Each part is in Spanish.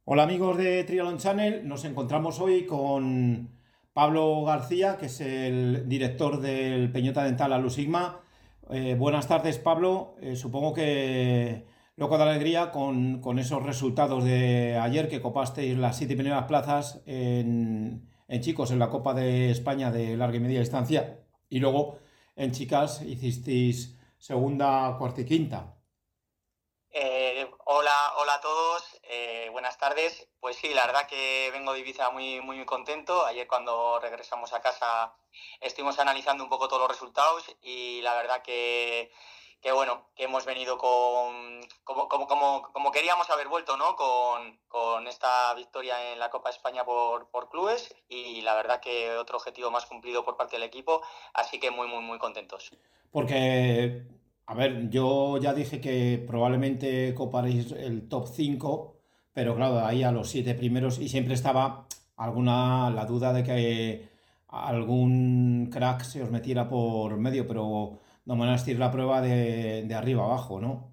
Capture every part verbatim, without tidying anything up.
Hola amigos de Triathlon Channel, nos encontramos hoy con Pablo García, que es el director del Peñota Dental Alusigma. Eh, buenas tardes, Pablo. Eh, supongo que loco de alegría con, con esos resultados de ayer que copasteis las siete primeras plazas en, en chicos en la Copa de España de larga y media distancia y luego en chicas hicisteis segunda, cuarta y quinta. Eh, hola, hola a todos, eh, buenas tardes. Pues sí, la verdad que vengo de Ibiza muy, muy, muy contento. Ayer cuando regresamos a casa estuvimos analizando un poco todos los resultados y la verdad que, que bueno, que hemos venido con, como, como, como, como queríamos haber vuelto, ¿no? Con, con esta victoria en la Copa España por, por clubes y la verdad que otro objetivo más cumplido por parte del equipo, así que muy, muy, muy contentos. Porque, a ver, yo ya dije que probablemente coparéis el top cinco, pero claro, ahí a los siete primeros y siempre estaba alguna la duda de que algún crack se os metiera por medio, pero no me van a decir la prueba de, de arriba abajo, ¿no?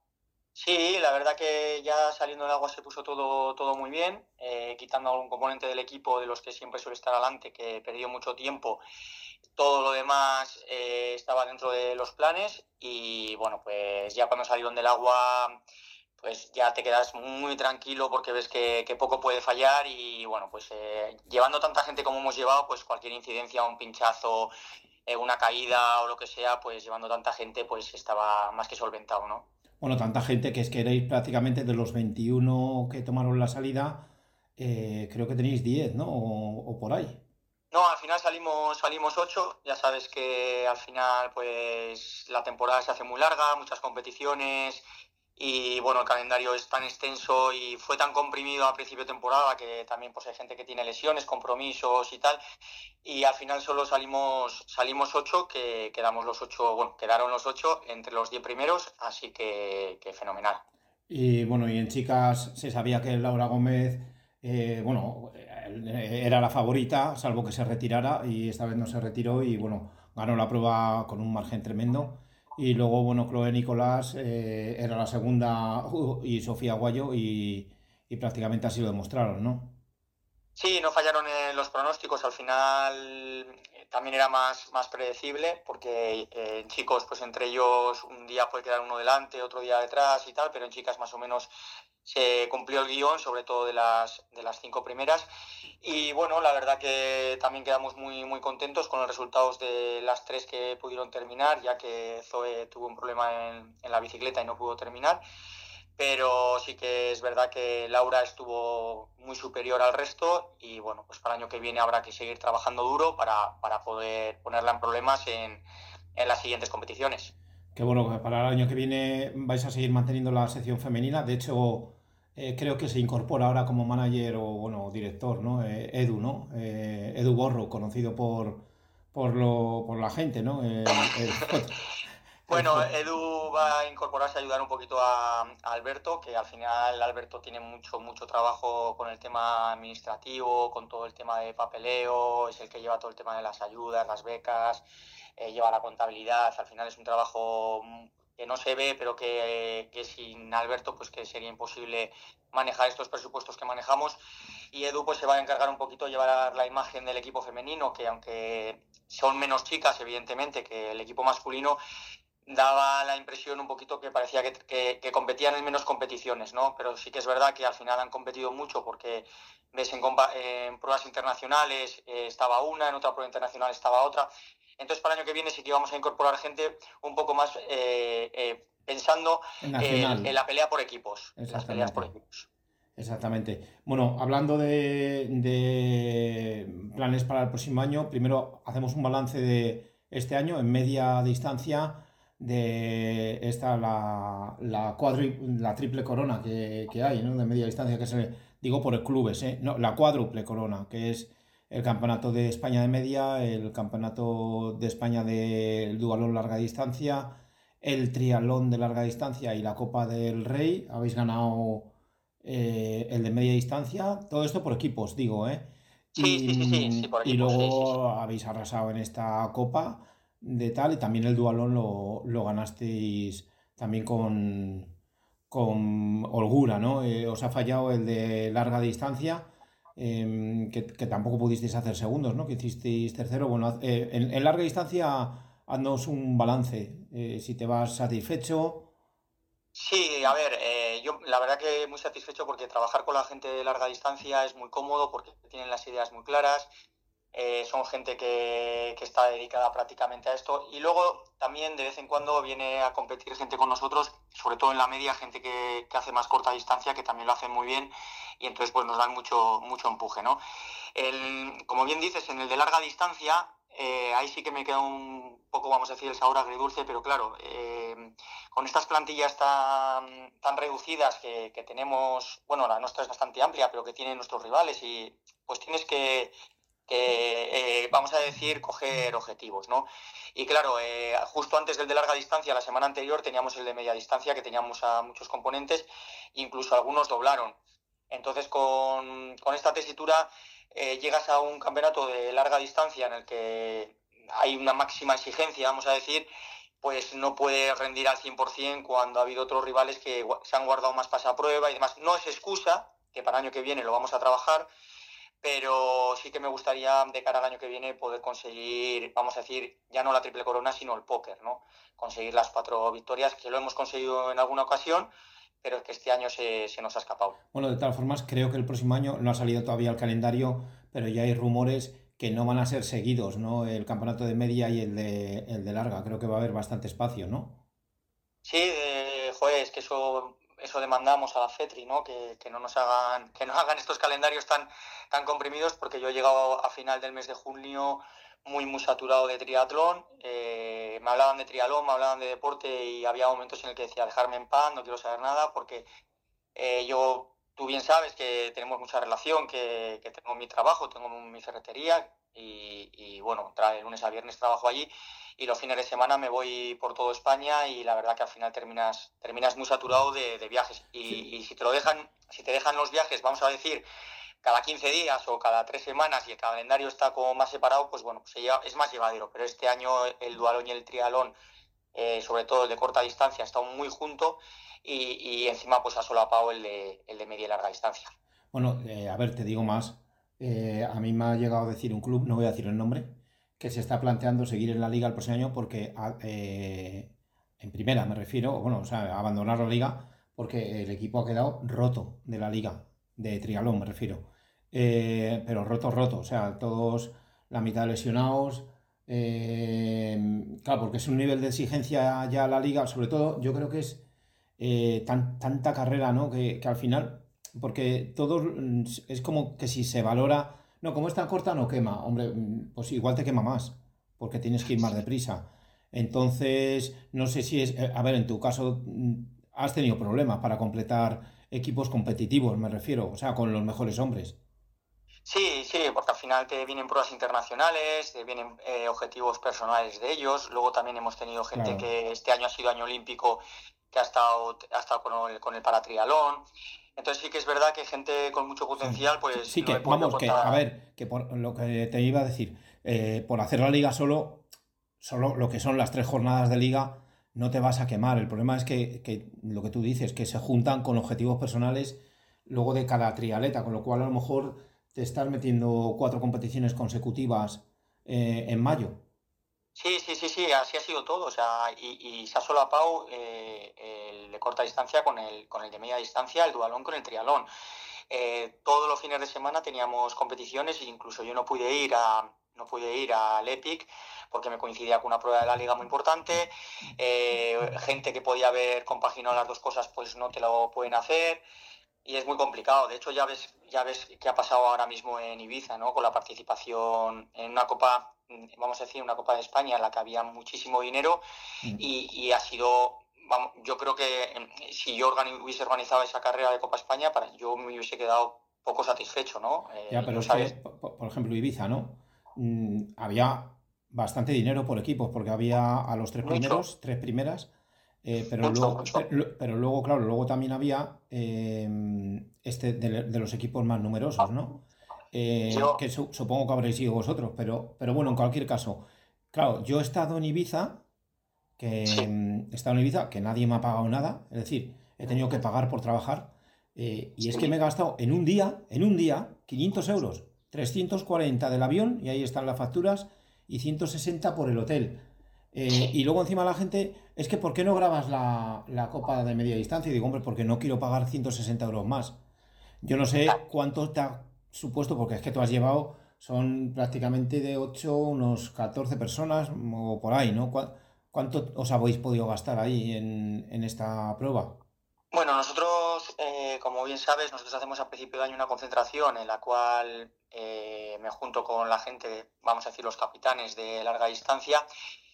Sí, la verdad que ya saliendo del agua se puso todo, todo muy bien, eh, quitando algún componente del equipo de los que siempre suele estar adelante, que perdió mucho tiempo. Todo lo demás eh, estaba dentro de los planes y bueno, pues ya cuando salieron del agua, pues ya te quedas muy tranquilo porque ves que, que poco puede fallar y bueno, pues eh, llevando tanta gente como hemos llevado, pues cualquier incidencia, un pinchazo, eh, una caída o lo que sea, pues llevando tanta gente, pues estaba más que solventado, ¿no? Bueno, tanta gente que es que erais prácticamente de los veintiuno que tomaron la salida, eh, creo que tenéis diez, ¿no? O, o por ahí. No, al final salimos, salimos ocho. Ya sabes que al final, pues la temporada se hace muy larga, muchas competiciones y bueno, el calendario es tan extenso y fue tan comprimido a principio de temporada que también pues hay gente que tiene lesiones, compromisos y tal. Y al final solo salimos, salimos ocho, que quedamos los ocho, bueno, quedaron los ocho entre los diez primeros, así que, que fenomenal. Y bueno, y en chicas se sabía que Laura Gómez, eh, bueno, eh, era la favorita, salvo que se retirara, y esta vez no se retiró y bueno, ganó la prueba con un margen tremendo. Y luego, bueno, Chloe Nicolás eh, era la segunda uh, y Sofía Guayo y, y prácticamente así lo demostraron, ¿no? Sí, no fallaron en los pronósticos, al final eh, también era más, más predecible, porque eh, en chicos, pues entre ellos un día puede quedar uno delante, otro día detrás y tal, pero en chicas más o menos se cumplió el guión, sobre todo de las, de las cinco primeras. Y bueno, la verdad que también quedamos muy, muy contentos con los resultados de las tres que pudieron terminar, ya que Zoe tuvo un problema en, en la bicicleta y no pudo terminar, pero sí que es verdad que Laura estuvo muy superior al resto y bueno, pues para el año que viene habrá que seguir trabajando duro para, para poder ponerla en problemas en, en las siguientes competiciones. Que bueno, que para el año que viene vais a seguir manteniendo la sección femenina. De hecho, eh, creo que se incorpora ahora como manager o bueno, director, ¿no? Eh, Edu, ¿no? Eh, Edu Borro, conocido por, por, lo, por la gente, ¿no? El, el foto, el Bueno, foto. Edu va a incorporarse a ayudar un poquito a, a Alberto, que al final Alberto tiene mucho, mucho trabajo con el tema administrativo, con todo el tema de papeleo, es el que lleva todo el tema de las ayudas, las becas, eh, lleva la contabilidad, al final es un trabajo mm, que no se ve, pero que, que sin Alberto pues que sería imposible manejar estos presupuestos que manejamos. Y Edu pues se va a encargar un poquito de llevar la imagen del equipo femenino, que aunque son menos chicas, evidentemente, que el equipo masculino, daba la impresión un poquito que parecía que, que, que, competían en menos competiciones, ¿no? Pero sí que es verdad que al final han competido mucho porque ves en, en pruebas internacionales eh, estaba una, en otra prueba internacional estaba otra. Entonces para el año que viene sí que vamos a incorporar gente un poco más eh, eh, pensando eh, en Nacional, la pelea por equipos, en las peleas por exactamente. equipos. Exactamente. Bueno, hablando de, de planes para el próximo año, primero hacemos un balance de este año en media distancia de esta la, la, cuadri- la triple corona que, que hay, ¿no? De media distancia, que se digo por clubes, ¿eh? No, la cuádruple corona, que es el Campeonato de España de media, el Campeonato de España del dualón larga distancia, el triatlón de larga distancia y la Copa del Rey. Habéis ganado eh, el de media distancia, todo esto por equipos, digo, ¿eh? Sí, Y, sí, sí, sí, sí, mm, por y equipos, sí, sí, sí. luego habéis arrasado en esta copa de tal, y también el dualón lo, lo ganasteis también con, con holgura, ¿no? Eh, os ha fallado el de larga distancia, em, que, que tampoco pudisteis hacer segundos, ¿no? Que hicisteis tercero. Bueno, haz- eh, en, en larga distancia, haznos un balance. Eh, si te vas satisfecho. Sí, a ver, eh, yo la verdad que muy satisfecho porque trabajar con la gente de larga distancia es muy cómodo porque tienen las ideas muy claras, eh, son gente que, que está dedicada prácticamente a esto y luego también de vez en cuando viene a competir gente con nosotros, sobre todo en la media, gente que, que hace más corta distancia, que también lo hacen muy bien y entonces pues nos dan mucho, mucho empuje, ¿no? El, como bien dices, en el de larga distancia, eh, ahí sí que me queda un poco, vamos a decir, el sabor agridulce, pero claro, eh, con estas plantillas tan, tan reducidas que, que tenemos, bueno, la nuestra es bastante amplia, pero que tienen nuestros rivales y pues tienes que, que eh, vamos a decir, coger objetivos, ¿no? Y claro, eh, justo antes del de larga distancia, la semana anterior, teníamos el de media distancia, que teníamos a muchos componentes, incluso algunos doblaron. Entonces, con, con esta tesitura, eh, llegas a un campeonato de larga distancia en el que hay una máxima exigencia, vamos a decir, pues no puede rendir al cien por ciento cuando ha habido otros rivales que se han guardado más pasaprueba y demás. No es excusa, que para el año que viene lo vamos a trabajar, pero sí que me gustaría de cara al año que viene poder conseguir, vamos a decir, ya no la triple corona, sino el póker, ¿no? Conseguir las cuatro victorias, que lo hemos conseguido en alguna ocasión, pero es que este año se, se nos ha escapado. Bueno, de todas formas, creo que el próximo año no ha salido todavía el calendario, pero ya hay rumores que no van a ser seguidos, ¿no? El campeonato de media y el de, el de larga. Creo que va a haber bastante espacio, ¿no? Sí, eh, joder, es que eso, eso demandamos a la FETRI, ¿no? Que, que no nos hagan, que no hagan estos calendarios tan, tan comprimidos, porque yo he llegado a final del mes de junio muy, muy saturado de triatlón. Eh, me hablaban de triatlón, me hablaban de deporte y había momentos en el que decía, dejarme en paz, no quiero saber nada, porque eh, yo, tú bien sabes que tenemos mucha relación, que, que tengo mi trabajo, tengo mi ferretería y, y bueno, tra- de lunes a viernes trabajo allí y los fines de semana me voy por toda España y la verdad que al final terminas, terminas muy saturado de, de viajes Sí. y, y si te lo dejan, si te dejan los viajes, vamos a decir, cada quince días o cada tres semanas y el calendario está como más separado, pues bueno, se lleva, es más llevadero, pero este año el dualón y el trialón, eh, sobre todo el de corta distancia, ha estado muy junto y, y encima pues ha solapado el de, el de media y larga distancia. Bueno, eh, a ver, te digo más. Eh, a mí me ha llegado a decir un club, no voy a decir el nombre, que se está planteando seguir en la liga el próximo año porque, a- eh, en primera me refiero, bueno, o sea, abandonar la liga porque el equipo ha quedado roto de la liga, de triatlón me refiero. Eh, pero roto, roto, o sea, todos la mitad lesionados. Eh, claro, porque es un nivel de exigencia ya la liga, sobre todo yo creo que es eh, tan- tanta carrera, ¿no? Que, que al final, porque todo mm, es como que si se valora, no, como es tan corta no quema, hombre, mm, pues igual te quema más, porque tienes que ir más deprisa. Entonces, no sé si es, eh, a ver, en tu caso mm, has tenido problemas para completar equipos competitivos, me refiero, o sea, con los mejores hombres. Sí, sí, porque al final te vienen pruebas internacionales, te vienen eh, objetivos personales de ellos. Luego también hemos tenido gente Claro. que este año ha sido año olímpico, que ha estado, ha estado con el, con el paratrialón. Entonces sí que es verdad que gente con mucho Sí, potencial, sí, pues sí lo que, he podido vamos, que, a contar. ver, que por lo que te iba a decir, eh, por hacer la liga solo, solo lo que son las tres jornadas de liga, no te vas a quemar. El problema es que, que lo que tú dices, que se juntan con objetivos personales luego de cada trialeta, con lo cual a lo mejor te estás metiendo cuatro competiciones consecutivas eh, en mayo. Sí, sí, sí, sí, así ha sido todo. O sea, y, y se ha solapado eh, el de corta distancia con el, con el de media distancia, el dualón con el trialón. Eh, todos los fines de semana teníamos competiciones e incluso yo no pude ir a no pude ir al Epic porque me coincidía con una prueba de la liga muy importante. Eh, gente que podía haber compaginado las dos cosas pues no te lo pueden hacer y es muy complicado. De hecho ya ves ya ves qué ha pasado ahora mismo en Ibiza, ¿no? Con la participación en una copa, vamos a decir, una copa de España en la que había muchísimo dinero y, y ha sido, vamos, yo creo que eh, si yo organi hubiese organizado esa carrera de Copa España, para, yo me hubiese quedado poco satisfecho, ¿no? Ya, Eh, pero yo es que, sabes, por, por ejemplo, Ibiza, ¿no? Mm, había bastante dinero por equipos, porque había a los tres mucho, primeros, tres primeras, eh, pero mucho, luego, mucho. pero, pero luego, claro, luego también había eh, este de, de los equipos más numerosos, ¿no? Eh, Yo, que su- supongo que habréis sido vosotros, pero, pero bueno, en cualquier caso, claro, yo he estado en Ibiza, que sí, mm, he estado en Ibiza, que nadie me ha pagado nada, es decir, he tenido que pagar por trabajar. Eh, y es que me he Sí. gastado en un día, en un día, quinientos euros, trescientos cuarenta del avión, y ahí están las facturas, y ciento sesenta por el hotel. Eh, y Sí. luego encima la gente, es que ¿por qué no grabas la, la copa de media distancia? Y digo, hombre, porque no quiero pagar ciento sesenta euros más. Yo no sé cuánto te ha supuesto, porque es que tú has llevado, son prácticamente de ocho unos catorce personas o por ahí, ¿no? ¿Cuá- ¿Cuánto os habéis podido gastar ahí en, en esta prueba? Bueno, nosotros, eh, como bien sabes, nosotros hacemos a principio de año una concentración en la cual eh, me junto con la gente, vamos a decir, los capitanes de larga distancia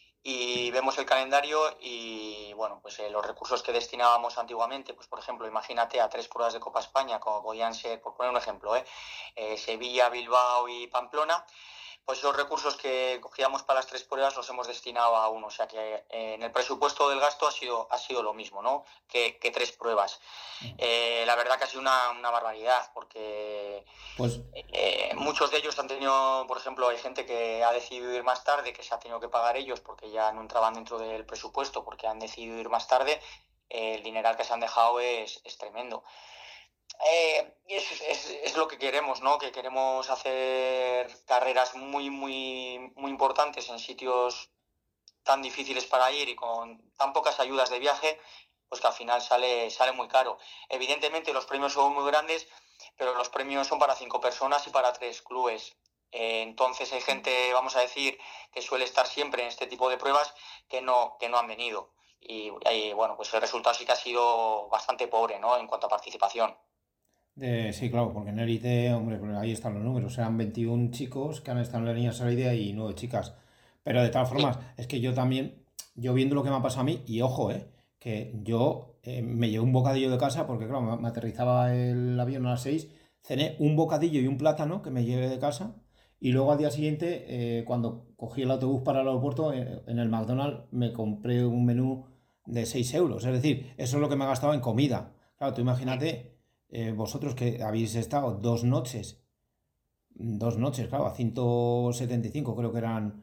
y vemos el calendario y, bueno, pues eh, los recursos que destinábamos antiguamente, pues por ejemplo, imagínate a tres pruebas de Copa España, como podían ser, por poner un ejemplo, eh, eh, Sevilla, Bilbao y Pamplona, pues esos recursos que cogíamos para las tres pruebas los hemos destinado a uno. O sea que eh, en el presupuesto del gasto ha sido, ha sido lo mismo, ¿no? Que, que tres pruebas. Eh, la verdad que ha sido una, una barbaridad, porque Pues eh, muchos de ellos han tenido, por ejemplo, hay gente que ha decidido ir más tarde, que se ha tenido que pagar ellos porque ya no entraban dentro del presupuesto, porque han decidido ir más tarde. Eh, el dineral que se han dejado es, es tremendo. Eh, es, es, es, lo que queremos, ¿no? Que queremos hacer carreras muy, muy, muy importantes en sitios tan difíciles para ir y con tan pocas ayudas de viaje, pues que al final sale, sale muy caro. Evidentemente los premios son muy grandes, pero los premios son para cinco personas y para tres clubes. Eh, entonces hay gente, vamos a decir, que suele estar siempre en este tipo de pruebas que no, que no han venido. Y, y bueno, pues el resultado sí que ha sido bastante pobre, ¿no? En cuanto a participación. de- sí, claro, porque en élite, hombre, pues ahí están los números. Eran veintiún chicos que han estado en la línea de salida y nueve chicas. Pero de todas Sí. formas, es que yo también, yo viendo lo que me ha pasado a mí, y ojo, eh, que yo eh, me llevé un bocadillo de casa, porque claro, me, me aterrizaba el avión a las seis, cené un bocadillo y un plátano que me llevé de casa, y luego al día siguiente, eh, cuando cogí el autobús para el aeropuerto, eh, en el McDonald's me compré un menú de seis euros. Es decir, eso es lo que me ha gastado en comida. Claro, tú imagínate eh, vosotros que habéis estado dos noches, dos noches, claro, a ciento setenta y cinco creo que eran,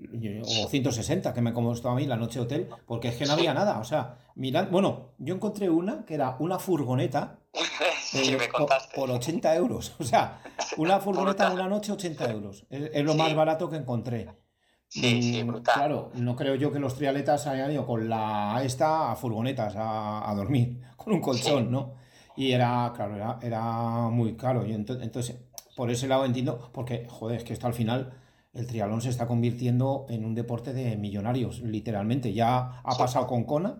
o ciento sesenta que me costó a mí la noche de hotel, porque es que no Sí. había nada. O sea, mirad, bueno, yo encontré una que era una furgoneta Sí, me eh, por, contaste. por ochenta euros. O sea, una furgoneta Brutal. una noche, ochenta euros. Es, es lo más Sí, barato que encontré. sí, sí, Mm, brutal. claro, no creo yo que los triatletas hayan ido con la esta a furgonetas a, a dormir, con un Sí, colchón, ¿no? Y era, claro, era, era muy caro. Y ento- entonces, por ese lado entiendo, porque, joder, es que esto al final, el triatlón se está convirtiendo en un deporte de millonarios, literalmente. Ya ha sí. pasado con Kona,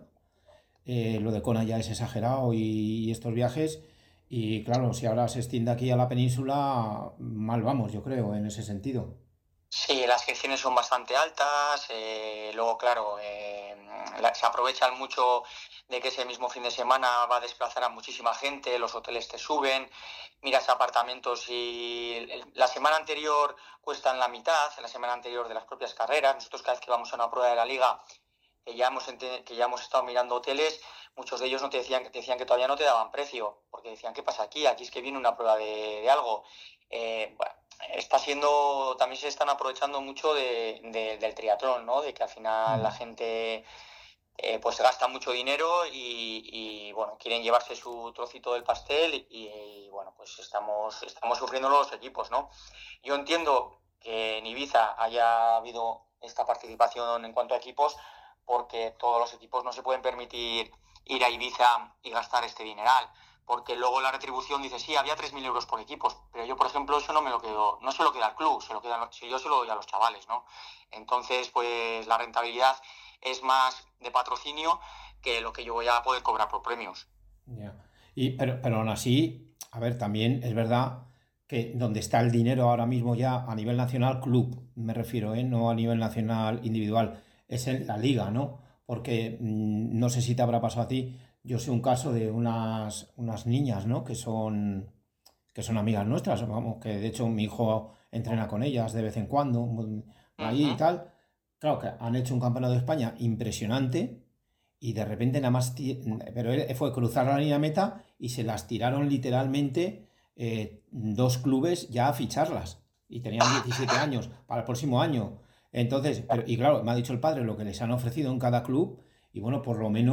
eh, lo de Kona ya es exagerado y, y estos viajes. Y claro, si ahora se extiende aquí a la península, mal vamos, yo creo, en ese sentido. Sí, las gestiones son bastante altas. Eh, luego, claro, eh, la- se aprovechan mucho de que ese mismo fin de semana va a desplazar a muchísima gente, los hoteles te suben, miras apartamentos y el- la semana anterior cuestan la mitad, la semana anterior de las propias carreras. Nosotros cada vez que vamos a una prueba de la liga que ya hemos, que ya hemos estado mirando hoteles, muchos de ellos no te decían, te decían que todavía no te daban precio, porque decían, ¿qué pasa aquí? Aquí es que viene una prueba de, de algo. Eh, bueno, está siendo, también se están aprovechando mucho de, de, del triatlón, ¿no? De que al final la Mm. gente eh, pues gasta mucho dinero y, y, bueno, quieren llevarse su trocito del pastel y, y, bueno, pues estamos, estamos sufriendo los equipos, ¿no? Yo entiendo que en Ibiza haya habido esta participación en cuanto a equipos, porque todos los equipos no se pueden permitir ir a Ibiza y gastar este dineral. Porque luego la retribución dice, sí, había tres mil euros por equipos, pero yo, por ejemplo, eso no me lo quedo, no se lo queda al club, se lo queda, yo se lo doy a los chavales, ¿no? Entonces, pues la rentabilidad es más de patrocinio que lo que yo voy a poder cobrar por premios. Ya. Y, pero, pero aún así, a ver, también es verdad que donde está el dinero ahora mismo ya a nivel nacional, club, me refiero, ¿eh? No a nivel nacional individual, es en la liga, ¿no? Porque mm, no sé si te habrá pasado a ti, yo sé un caso de unas, unas niñas, ¿no? Que son, que son amigas nuestras, vamos, que de hecho mi hijo entrena con ellas de vez en cuando, mm, Uh allí y -huh. tal. Claro que han hecho un campeonato de España impresionante y de repente nada más, ti- pero él- fue cruzar la línea de meta y se las tiraron literalmente eh, dos clubes ya a ficharlas. Y tenían diecisiete años para el próximo año. Entonces, pero, y claro, me ha dicho el padre lo que les han ofrecido en cada club y bueno, por lo menos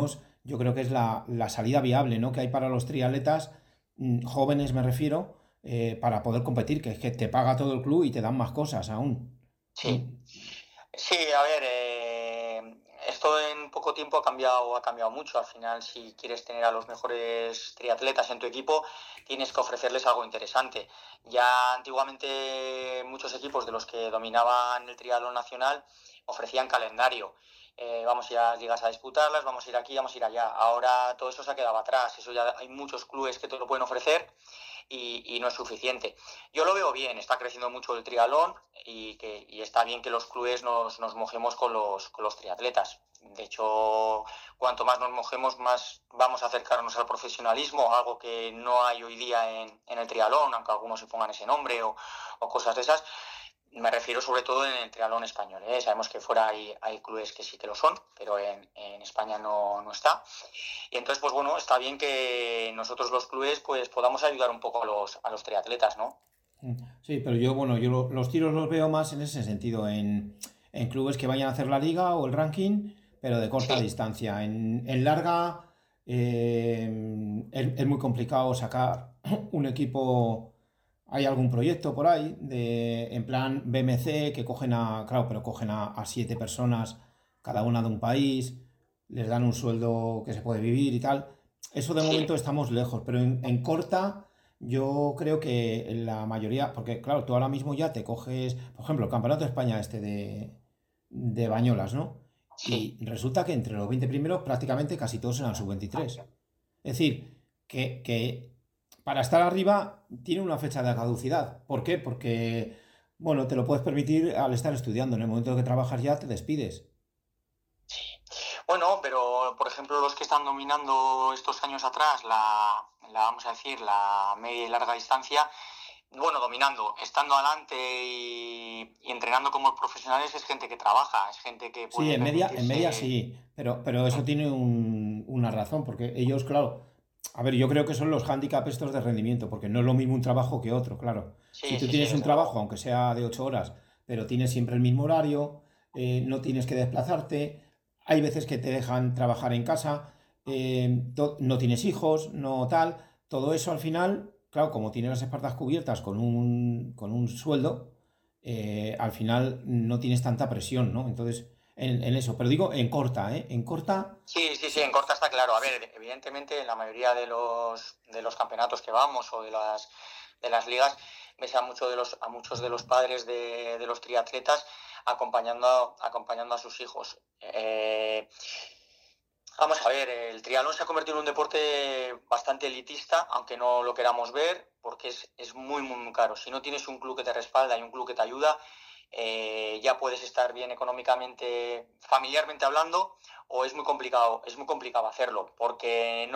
yo creo que es la, la salida viable, ¿no? Que hay para los triatletas, mm, jóvenes me refiero, eh, para poder competir, que es que te paga todo el club y te dan más cosas aún. Sí, Mm, sí, a ver, eh, esto en poco tiempo ha cambiado, ha cambiado mucho. Al final, si quieres tener a los mejores triatletas en tu equipo, tienes que ofrecerles algo interesante. Ya antiguamente muchos equipos de los que dominaban el triatlón nacional ofrecían calendario. Eh, vamos a ir a las ligas a disputarlas, vamos a ir aquí, vamos a ir allá. Ahora todo eso se ha quedado atrás. Eso ya hay muchos clubes que te lo pueden ofrecer y, y no es suficiente. Yo lo veo bien, está creciendo mucho el triatlón y, que, y está bien que los clubes nos, nos mojemos con los, con los triatletas. De hecho, cuanto más nos mojemos, más vamos a acercarnos al profesionalismo, algo que no hay hoy día en, en el triatlón, aunque algunos se pongan ese nombre o, o cosas de esas. Me refiero sobre todo en el triatlón español, ¿eh? Sabemos que fuera hay, hay clubes que sí que lo son, pero en, en España no, no está. Y entonces, pues bueno, está bien que nosotros los clubes pues podamos ayudar un poco a los, a los triatletas, ¿no? mm. Sí, pero yo, bueno, yo lo- los tiros los veo más en ese sentido, en, en clubes que vayan a hacer la liga o el ranking, pero de corta Sí, distancia. En, en larga, eh, es, es muy complicado sacar un equipo. ¿Hay algún proyecto por ahí de, en plan B M C que cogen a, claro, pero cogen a, a siete personas, cada una de un país, les dan un sueldo que se puede vivir y tal? Eso de sí, momento estamos lejos, pero en, en corta yo creo que la mayoría, porque claro, tú ahora mismo ya te coges, por ejemplo, el Campeonato de España este de, de Bañolas, ¿no? sí. Y resulta que entre los veinte primeros prácticamente casi todos eran sub veintitrés. Es decir, que, que para estar arriba tiene una fecha de caducidad. ¿Por qué? Porque, bueno, te lo puedes permitir al estar estudiando. En el momento que trabajas ya te despides. Bueno, pero por ejemplo los que están dominando estos años atrás la, la vamos a decir, la media y larga distancia, bueno, dominando, estando adelante y, y entrenando como profesionales es gente que trabaja, es gente que Sí, puede en media, en media permitirse. sí, pero, pero eso tiene un- una razón, porque ellos, claro, a ver, yo creo que son los handicaps estos de rendimiento, porque no es lo mismo un trabajo que otro, claro. Si Sí, tú sí, sí, tienes un desde trabajo, luego. aunque sea de ocho horas, pero tienes siempre el mismo horario, eh, no tienes que desplazarte, hay veces que te dejan trabajar en casa, eh, to- no tienes hijos, no tal, todo eso al final, claro, como tienes las espaldas cubiertas con un, con un sueldo, eh, al final no tienes tanta presión, ¿no? Entonces en, en eso, pero digo en corta, ¿eh? En corta, Sí, sí, sí, se- en corta está claro. A ver, evidentemente en la mayoría de los, de los campeonatos que vamos o de las, de las ligas, ves a, mucho de los, a muchos de los padres de, de los triatletas acompañando, acompañando a sus hijos. Eh, Vamos a ver, el triatlón se ha convertido en un deporte bastante elitista, aunque no lo queramos ver, porque es, es muy, muy, muy caro. Si no tienes un club que te respalda y un club que te ayuda, eh, ya puedes estar bien económicamente, familiarmente hablando, o es muy complicado, es muy complicado hacerlo, porque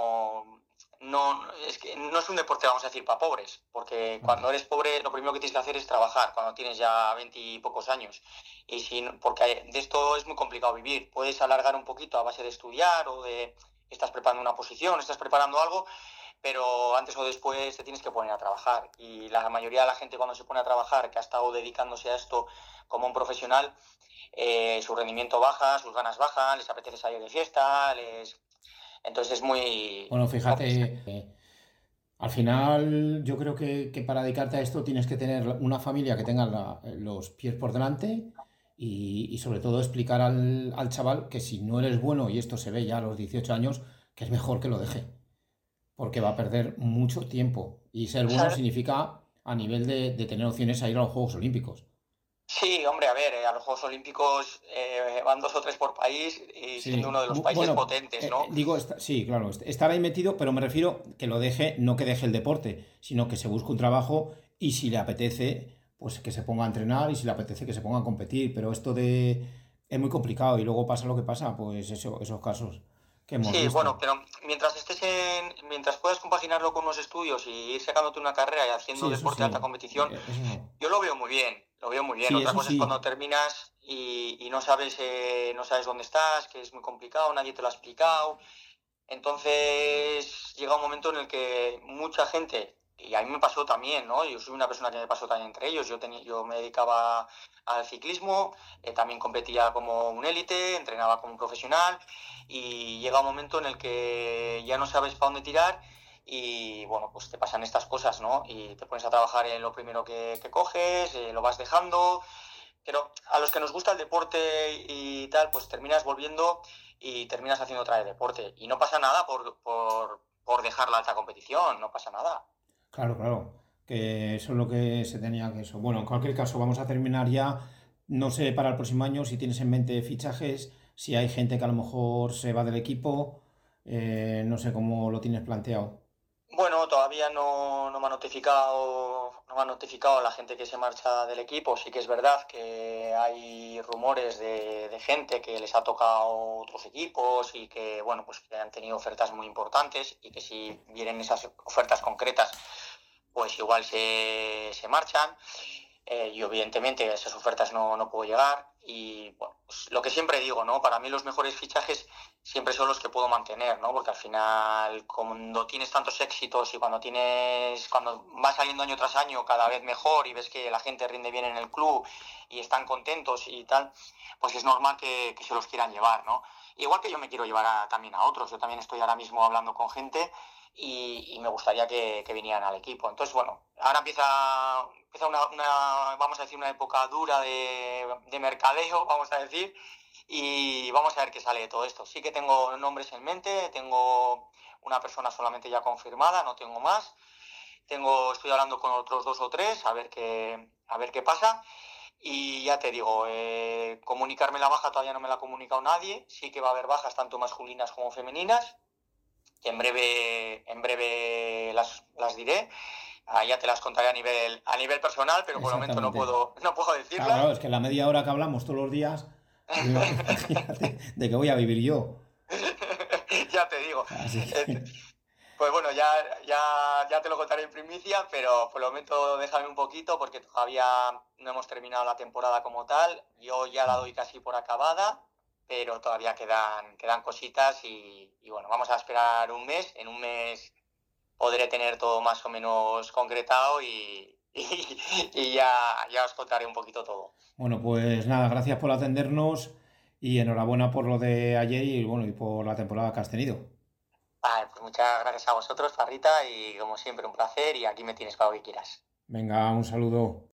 no, no, es que no es un deporte, vamos a decir, para pobres, porque claro. cuando eres pobre lo primero que tienes que hacer es trabajar, cuando tienes ya veinte y pocos años. Y si, porque de esto es muy complicado vivir. Puedes alargar un poquito a base de estudiar o de estás preparando una posición, estás preparando algo, pero antes o después te tienes que poner a trabajar. Y la mayoría de la gente cuando se pone a trabajar, que ha estado dedicándose a esto como un profesional, eh, su rendimiento baja, sus ganas bajan, les apetece salir de fiesta, les... entonces es muy... Bueno, fíjate, eh, al final yo creo que, que para dedicarte a esto tienes que tener una familia que tenga la- los pies por delante y, y sobre todo explicar al, al chaval que si no eres bueno, y esto se ve ya a los dieciocho años, que es mejor que lo deje, porque va a perder mucho tiempo. Y ser bueno ¿Sabes? significa a nivel de, de tener opciones a ir a los Juegos Olímpicos. Sí, hombre, a ver, eh, a los Juegos Olímpicos eh, van dos o tres por país y siendo Sí, uno de los bu- países bueno, potentes, eh, ¿no? eh, digo, está- sí, claro, est- estar ahí metido, pero me refiero que lo deje, no que deje el deporte, sino que se busque un trabajo y si le apetece, pues que se ponga a entrenar y si le apetece que se ponga a competir, pero esto de es muy complicado y luego pasa lo que pasa, pues eso, esos casos que hemos Sí, bueno, visto. pero mientras estés en, mientras puedas compaginarlo con unos estudios y ir sacándote una carrera y haciendo Sí, eso deporte de alta sí, competición, eh, eso, yo lo veo muy bien, lo veo muy bien. sí, Otra eso cosa es cuando sí. terminas y, y no sabes, eh, no sabes dónde estás, que es muy complicado, nadie te lo ha explicado. Entonces llega un momento en el que mucha gente y a mí me pasó también, ¿no? Yo soy una persona que me pasó también entre ellos. Yo, tenía, yo me dedicaba al ciclismo, eh, también competía como un élite, entrenaba como un profesional y llega un momento en el que ya no sabes para dónde tirar y, bueno, pues te pasan estas cosas, ¿no? Y te pones a trabajar en lo primero que, que coges, eh, lo vas dejando, pero a los que nos gusta el deporte y tal, pues terminas volviendo y terminas haciendo otra vez deporte. Y no pasa nada por, por, por dejar la alta competición, no pasa nada. Claro, claro, que eso es lo que se tenía que eso. Bueno, en cualquier caso, vamos a terminar ya. No sé para el próximo año si tienes en mente fichajes, si hay gente que a lo mejor se va del equipo, eh, no sé cómo lo tienes planteado. Bueno, todavía no, no me ha notificado, no me ha notificado la gente que se marcha del equipo. Sí que es verdad que hay rumores de, de gente que les ha tocado otros equipos y que, bueno, pues que han tenido ofertas muy importantes y que si vienen esas ofertas concretas, pues igual se, se marchan. Eh, yo evidentemente a esas ofertas no, no puedo llegar y bueno, pues lo que siempre digo, ¿no? Para mí los mejores fichajes siempre son los que puedo mantener, ¿no? Porque al final cuando tienes tantos éxitos y cuando tienes, cuando va saliendo año tras año cada vez mejor y ves que la gente rinde bien en el club y están contentos y tal, pues es normal que, que se los quieran llevar, ¿no? Igual que yo me quiero llevar a, también a otros, yo también estoy ahora mismo hablando con gente y, y me gustaría que, que, vinieran al equipo. Entonces, bueno, ahora empieza, empieza una, una, vamos a decir, una época dura de, de mercadeo, vamos a decir, y vamos a ver qué sale de todo esto. Sí que tengo nombres en mente, tengo una persona solamente ya confirmada, no tengo más. Tengo, estoy hablando con otros dos o tres, a ver qué, a ver qué pasa. Y ya te digo, eh, comunicarme la baja todavía no me la ha comunicado nadie. Sí que va a haber bajas tanto masculinas como femeninas, que en breve, en breve las, las diré. Ah, ya te las contaré a nivel, a nivel personal, pero por el momento no Exactamente. puedo, no puedo Claro, decirlas. claro, es que la media hora que hablamos todos los días, digo, imagínate, de qué voy a vivir yo. Ya te digo. Así Eh, que, Pues bueno, ya, ya, ya te lo contaré en primicia, pero por el momento déjame un poquito porque todavía no hemos terminado la temporada como tal. Yo ya la doy casi por acabada, pero todavía quedan, quedan cositas y, y bueno, vamos a esperar un mes. En un mes podré tener todo más o menos concretado y, y, y ya, ya os contaré un poquito todo. bueno, pues nada, gracias por atendernos y enhorabuena por lo de ayer y bueno, y por la temporada que has tenido. Vale, pues muchas gracias a vosotros, Parrita, y como siempre un placer y aquí me tienes para lo que quieras. Venga, un saludo.